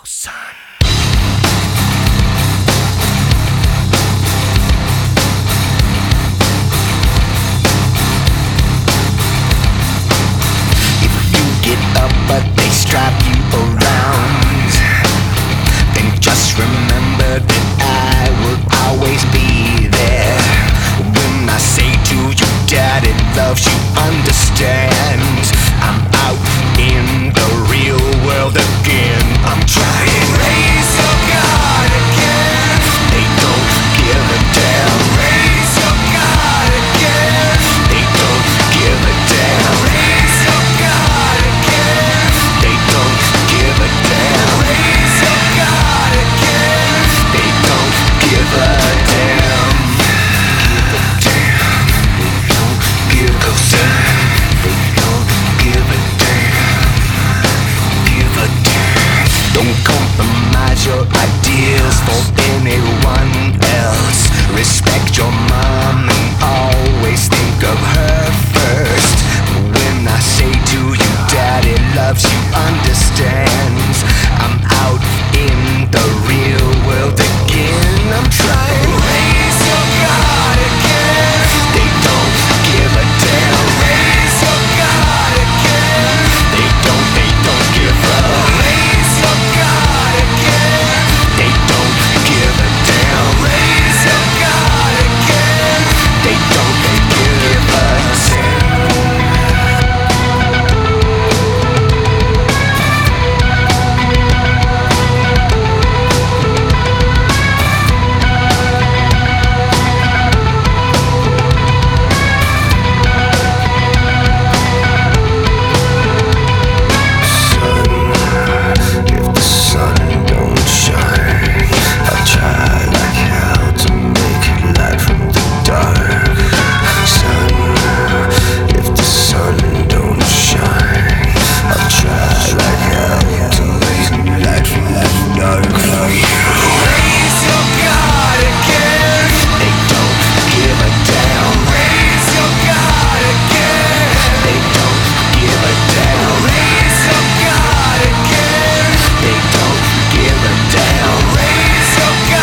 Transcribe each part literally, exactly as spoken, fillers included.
son. Get up, but they strap you around. Then just remember that I will always be there. When I say to you, Daddy loves you, understand. I'm out in the real world again. I'm trying. Raise your God again. They don't give a damn. Raise your God again. They don't give a damn. Raise your God again. They don't give a damn. Raise your God again. They don't give a damn. Give a damn. They don't give a damn. They don't give a damn. Give a damn. Don't compromise your ideals for anyone else. Respect your mom and always think of her first. When I say to you, Daddy loves you, understands. I'm out in the real world again. I'm trying. Raise your God again. They don't give a damn. Raise your God again. They don't, they don't give a. Raise your God again. They don't give a damn. Raise your God again. They don't, they give a damn.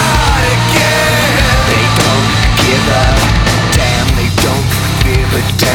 But